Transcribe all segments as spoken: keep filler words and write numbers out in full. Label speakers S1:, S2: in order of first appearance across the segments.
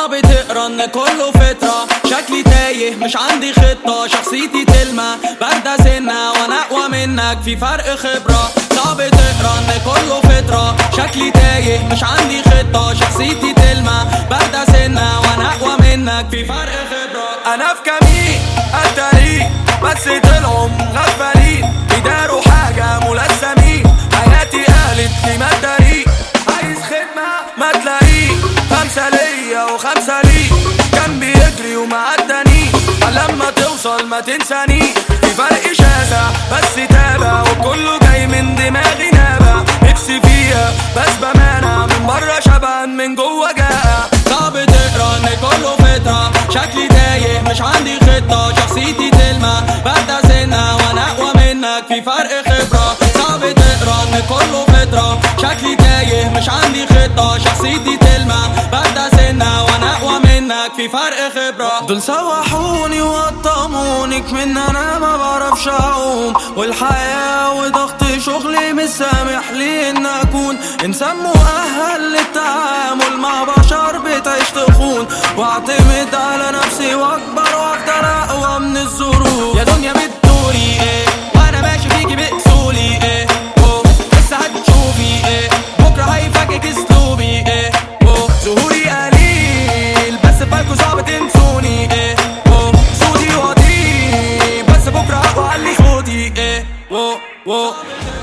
S1: صعب تقرا ان كله فترة، شكلي تايه مش عندي خطة، شخصيتي تلمة باردة سنة وانا اقوى منك في فرق خبرة. صعب تقرا ان كله فترة، شكلي تايه مش عندي خطة، شخصيتي تلمة باردة سنة وانا اقوى منك في فرق خبرة.
S2: انا في كمين الطريق بس طلعوا مغفلين، بيداروا حاجة ملثمين، حياتي قالت لي ما تداري، عايز خدمة ما تلاقيه، خمسة ليا وخمسة ليك، كان بيجري وما عداني، لما توصل ما تنساني، في فرق شاسع بس تابع، وكله جاي من دماغي نابع، نفسي فيها بس بمانع، من بره شبعان من جوه جائع.
S1: صعب تقرا ان كله فترة، شكلي تايه مش عندي خطة، شخصيتي تلمة باردة سنة وانا اقوى منك في فرق خبرة. صعب تقرا ان كله فترة، شكلي تايه مش عندي خطة، شخصيتي تلمة باردة سنة وانا اقوى منك في فرق خبرة.
S2: دول سوحوني وقطمونك من انا ما بعرفش اعوم، والحياة وضغط شغلي مش سامح لي ان اكون انسان مؤهل للتعامل مع بشر بتعيش تخون، واعتمد على نفسي واكبر واكتر اقوى من الظروف.
S1: يا دنيا بتدوري ايه وانا ماشي فيكي باصولي ايه، اوه لسه هتشوفي ايه بكره هيفاجئك اسلوبي ايه، اوه
S2: ظهوري قليل بس بالكوا صعب تنسوني ايه،
S1: اوه
S2: صوتي واطي بس بكره اقوى علي صوتي ايه،
S1: اوه اوه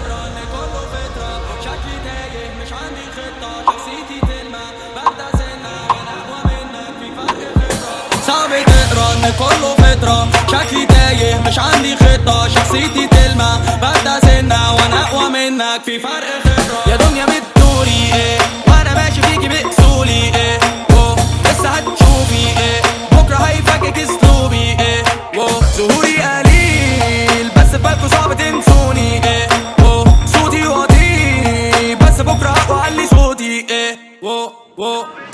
S1: صعب تقرا ان كله فترة، شكلي تايه مش عندي خطة، شخصيتي تلمة باردة سنة وانا اقوى منك في فرق خبرة.
S2: يا دنيا بتدوري ايه
S1: وانا ماشي فيكي باصولي ايه، اوه لسه هتشوفي ايه بكره هيفاجئك اسلوبي ايه، اوه
S2: ظهوري قليل بس بالكوا صعب تنسوني ايه،
S1: اوه
S2: صوتي واطي بس بكره اقوى علي صوتي ايه،
S1: اوه اوه